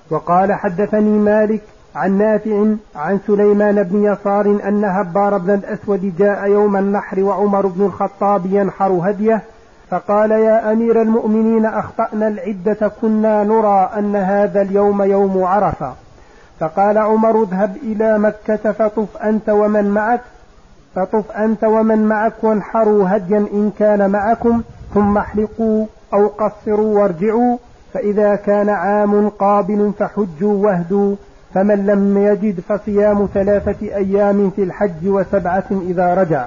وقال حدثني مالك عن نافع عن سليمان بن يسار أن هبار بن الأسود جاء يوم النحر وعمر بن الخطاب ينحر هديه، فقال يا أمير المؤمنين أخطأنا العدة، كنا نرى أن هذا اليوم يوم عرفة. فقال عمر اذهب إلى مكة فطف أنت ومن معك وانحروا هديا إن كان معكم، ثم احلقوا أو قصروا وارجعوا، فإذا كان عام قابل فحجوا واهدوا، فمن لم يجد فصيام 3 أيام في الحج و7 إذا رجع.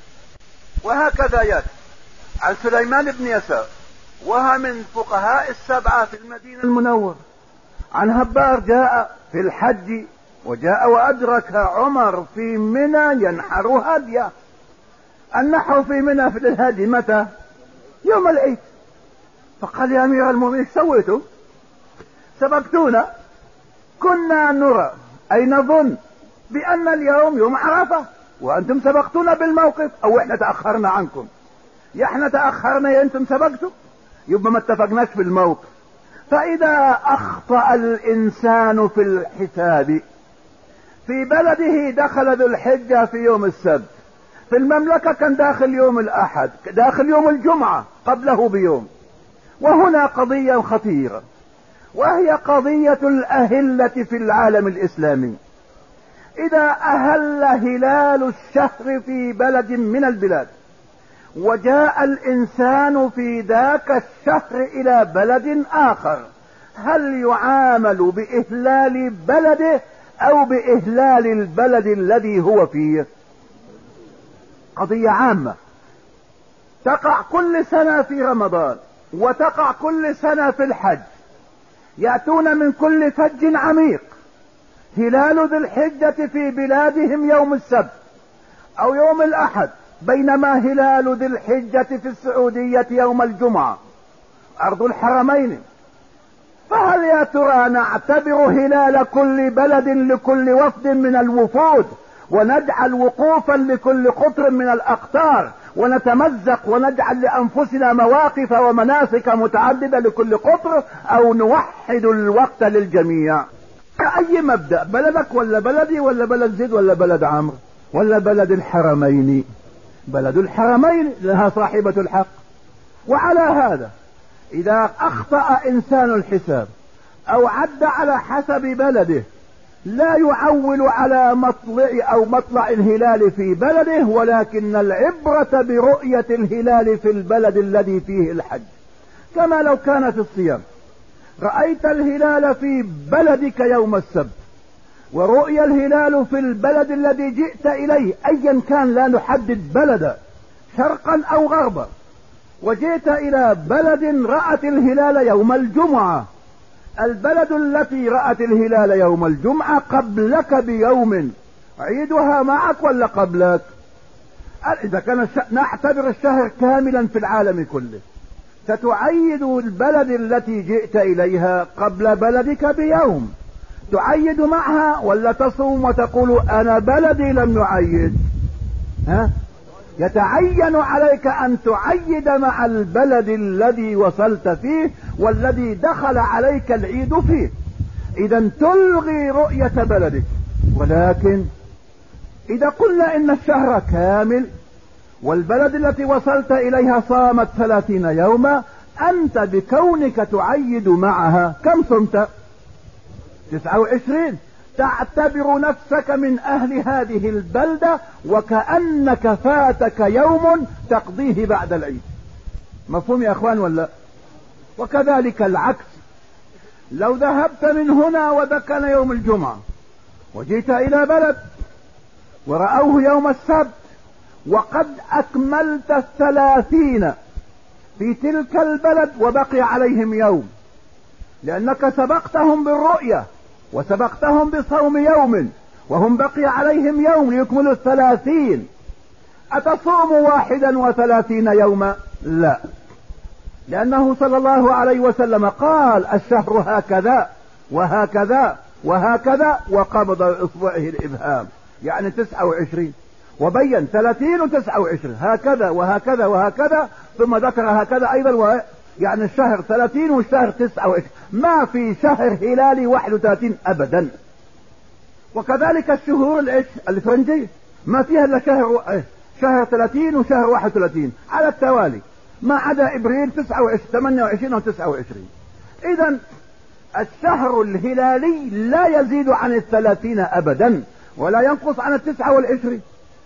وهكذا يأتي عن سليمان بن يسار وهو من فقهاء 7 في المدينة المنورة، عن هبار جاء في الحج وجاء وأدرك عمر في منى ينحر هديه. النحر في منى في الهدي متى؟ يوم العيد. فقال يا أمير المؤمنين سويتوا؟ سبقتونا، كنا نرى أي نظن بأن اليوم يوم عرفة وأنتم سبقتونا بالموقف، أو إحنا تأخرنا عنكم؟ يا إحنا تأخرنا يا أنتم سبقتوا، يبقى ما اتفقناش في الموقف. فإذا أخطأ الإنسان في الحساب في بلده دخل ذو الحجة في يوم السبت، في المملكة كان داخل يوم الأحد، داخل يوم الجمعة قبله بيوم. وهنا قضية خطيرة، وهي قضية الأهلة في العالم الإسلامي. إذا أهل هلال الشهر في بلد من البلاد وجاء الإنسان في ذاك الشهر إلى بلد آخر، هل يعامل بإهلال بلده أو بإهلال البلد الذي هو فيه؟ قضية عامة تقع كل سنة في رمضان وتقع كل سنة في الحج. يأتون من كل فج عميق، هلال ذي الحجة في بلادهم يوم السبت أو يوم الأحد، بينما هلال ذي الحجة في السعودية يوم الجمعة أرض الحرمين. فهل يا ترى نعتبر هلال كل بلد لكل وفد من الوفود ونجعل وقوفا لكل قطر من الأقطار ونتمزق ونجعل لأنفسنا مواقف ومناسك متعددة لكل قطر، أو نوحد الوقت للجميع؟ أي مبدأ؟ بلدك ولا بلدي ولا بلد زيد ولا بلد عمرو ولا بلد الحرمين؟ بلد الحرمين لها صاحبة الحق. وعلى هذا إذا أخطأ إنسان الحساب أو عد على حسب بلده لا يعول على مطلع الهلال في بلده، ولكن العبرة برؤية الهلال في البلد الذي فيه الحج. كما لو كان في الصيام رأيت الهلال في بلدك يوم السبت ورؤي الهلال في البلد الذي جئت إليه أيا كان، لا نحدد بلدا شرقا أو غربا، وجئت إلى بلد رأت الهلال يوم الجمعة، البلد التي رأت الهلال يوم الجمعة قبلك بيوم، عيدها معك ولا قبلك؟ إذا كان نعتبر الشهر كاملا في العالم كله، ستعيد البلد التي جئت إليها قبل بلدك بيوم، تعيد معها ولا تصوم وتقول أنا بلدي لم نعيد؟ يتعين عليك أن تعيد مع البلد الذي وصلت فيه والذي دخل عليك العيد فيه. إذا تلغي رؤية بلدك. ولكن إذا قلنا إن الشهر كامل والبلد التي وصلت إليها صامت 30 يوما، أنت بكونك تعيد معها كم صمت؟ 29. تعتبر نفسك من أهل هذه البلدة وكأنك فاتك يوم تقضيه بعد العيد. مفهوم يا أخوان ولا؟ وكذلك العكس، لو ذهبت من هنا وذا كان يوم الجمعة وجيت إلى بلد ورأوه يوم السبت وقد أكملت 30 في تلك البلد وبقي عليهم يوم، لأنك سبقتهم بالرؤية وسبقتهم بصوم يوم وهم بقي عليهم يوم ليكملوا 30. أتصوم 31 يوما؟ لا، لأنه صلى الله عليه وسلم قال الشهر هكذا وهكذا وهكذا وقبض إصبعه الإبهام، يعني 29، وبين 30 و29 هكذا وهكذا وهكذا، ثم ذكر هكذا أيضا يعني الشهر 30 والشهر 29، ما في شهر هلالي 31 ابدا. وكذلك الشهور الفرنجية ما فيها الا شهر 30 وشهر 31 على التوالي، ما عدا ابريل 28 او 29. اذا الشهر الهلالي لا يزيد عن 30 ابدا ولا ينقص عن 29.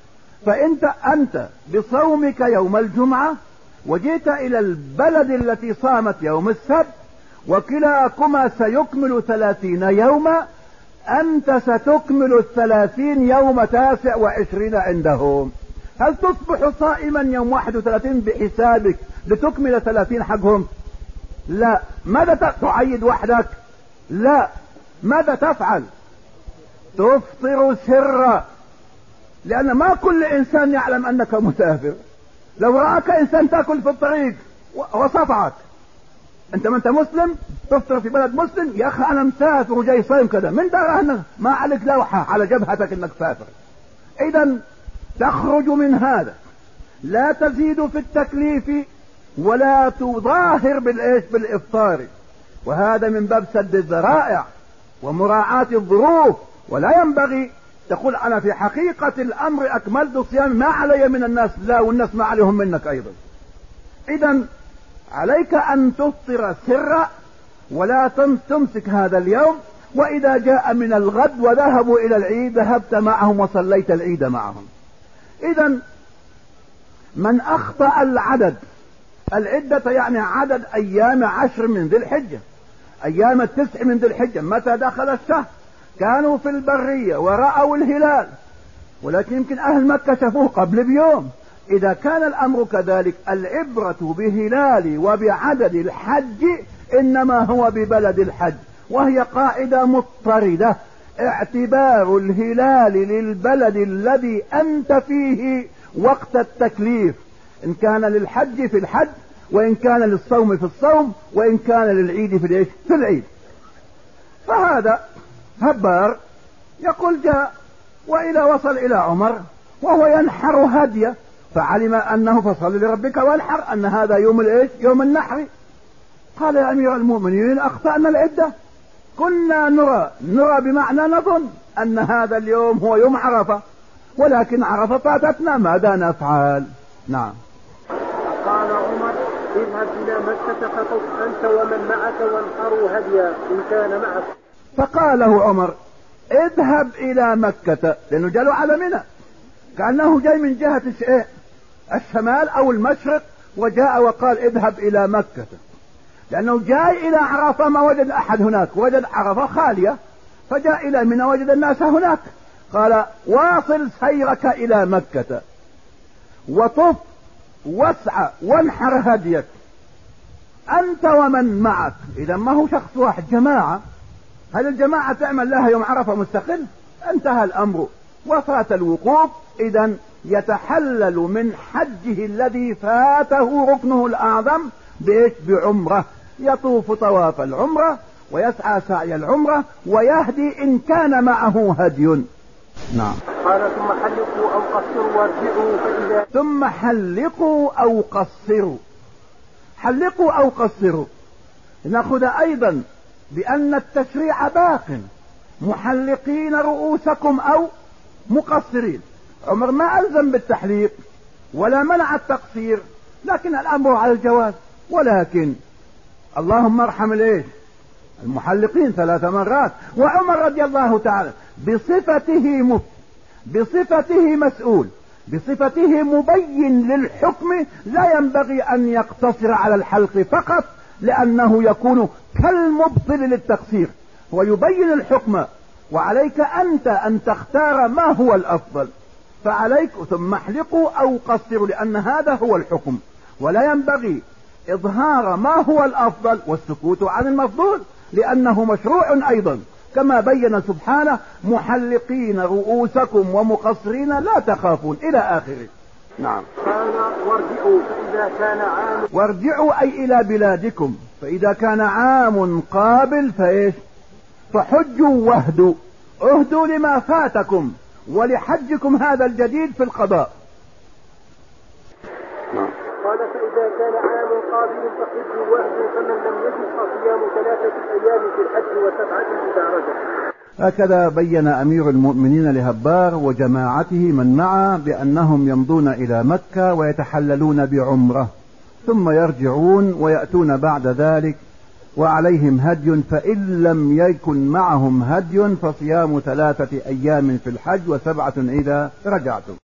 فانت بصومك يوم الجمعة وجيت الى البلد التي صامت يوم السبت وكلاكما سيكمل 30 يوما، انت ستكمل 30 يوم 29 عندهم. هل تصبح صائما يوم 31 بحسابك لتكمل 30 حقهم؟ لا. ماذا تعيد وحدك؟ لا. ماذا تفعل؟ تفطر سرا، لان ما كل انسان يعلم انك مسافر. لو رأك انسان تاكل في الطريق وصفعك، انت ما انت مسلم تفطر في بلد مسلم، يا اخي انا مسافر وجاي صايم كذا، من دارنا ما عليك لوحة على جبهتك انك سافر. اذا تخرج من هذا، لا تزيد في التكليف ولا تظاهر بالافطار، وهذا من باب سد الذرائع ومراعاة الظروف. ولا ينبغي تقول انا في حقيقة الامر اكملت صيام ما علي من الناس، لا، والناس ما عليهم منك ايضا. اذا عليك ان تفطر سرا ولا تمسك هذا اليوم، واذا جاء من الغد وذهبوا الى العيد ذهبت معهم وصليت العيد معهم. اذا من اخطأ العدة يعني عدد ايام 10 من ذي الحجة، ايام 9 من ذي الحجة، متى دخل الشهر كانوا في البرية ورأوا الهلال، ولكن يمكن اهل مكة شافوه قبل بيوم. اذا كان الامر كذلك العبرة بهلال وبعدد الحج انما هو ببلد الحج، وهي قاعدة مضطردة، اعتبار الهلال للبلد الذي انت فيه وقت التكليف، ان كان للحج في الحج، وان كان للصوم في الصوم، وان كان للعيد في العيد. فهذا هبار يقول جاء وإلى وصل إلى عمر وهو ينحر هديه، فعلم أنه فصل لربك وانحر، أن هذا يوم يوم النحر. قال يا أمير المؤمنين أخطأنا العدة، كنا نرى بمعنى نظن أن هذا اليوم هو يوم عرفة، ولكن عرفة فاتتنا، ماذا نفعل؟ نعم. قال عمر اذهب إلى مكة فطف أنت ومن معك وانحروا هديا إن كان معك. فقال له عمر اذهب إلى مكة، لأنه جاله على منى، كأنه جاي من جهة الشمال أو المشرق، وجاء وقال اذهب إلى مكة، لأنه جاي إلى عرفة ما وجد أحد هناك، وجد عرفة خالية، فجاء إلى منى وجد الناس هناك. قال واصل سيرك إلى مكة وطف واسعى وانحر هديك أنت ومن معك. إذا ما هو شخص واحد، جماعة. هل الجماعة تعمل لها يوم عرفة مستقل؟ انتهى الأمر وفات الوقوف. إذا يتحلل من حجه الذي فاته ركنه الأعظم بعمرة، يطوف طواف العمرة ويسعى سعي العمرة ويهدي إن كان معه هدي. نعم. قال ثم حلقوا أو قصروا وارجعوا فإذا ثم حلقوا أو قصروا. حلقوا أو قصروا نأخذ أيضا بأن التشريع باق، محلقين رؤوسكم أو مقصرين. عمر ما ألزم بالتحليق ولا منع التقصير، لكن الأمر على الجواز. ولكن اللهم ارحم المحلقين 3 مرات. وعمر رضي الله تعالى بصفته مسؤول، بصفته مبين للحكم، لا ينبغي أن يقتصر على الحلق فقط، لأنه يكون كالمبطل للتقصير، ويبين الحكم، وعليك أنت أن تختار ما هو الأفضل. فعليك ثم احلقوا أو قصروا، لأن هذا هو الحكم، ولا ينبغي إظهار ما هو الأفضل والسكوت عن المفضول، لأنه مشروع أيضا، كما بين سبحانه محلقين رؤوسكم ومقصرين لا تخافون إلى آخره. نعم. قال وارجعوا فإذا كان عام، وارجعوا أي إلى بلادكم، فإذا كان عام قابل فحجوا واهدوا، اهدوا لما فاتكم ولحجكم هذا الجديد في القضاء. نعم. قال فإذا كان عام قابل فحج وهد، فمن لم يجد فصيام 3 أيام في الحج و7 إذا رجع. هكذا بين أمير المؤمنين لهبار وجماعته من معه بأنهم يمضون إلى مكة ويتحللون بعمرة ثم يرجعون ويأتون بعد ذلك وعليهم هدي، فإن لم يكن معهم هدي فصيام 3 أيام في الحج و7 إذا رجعتم.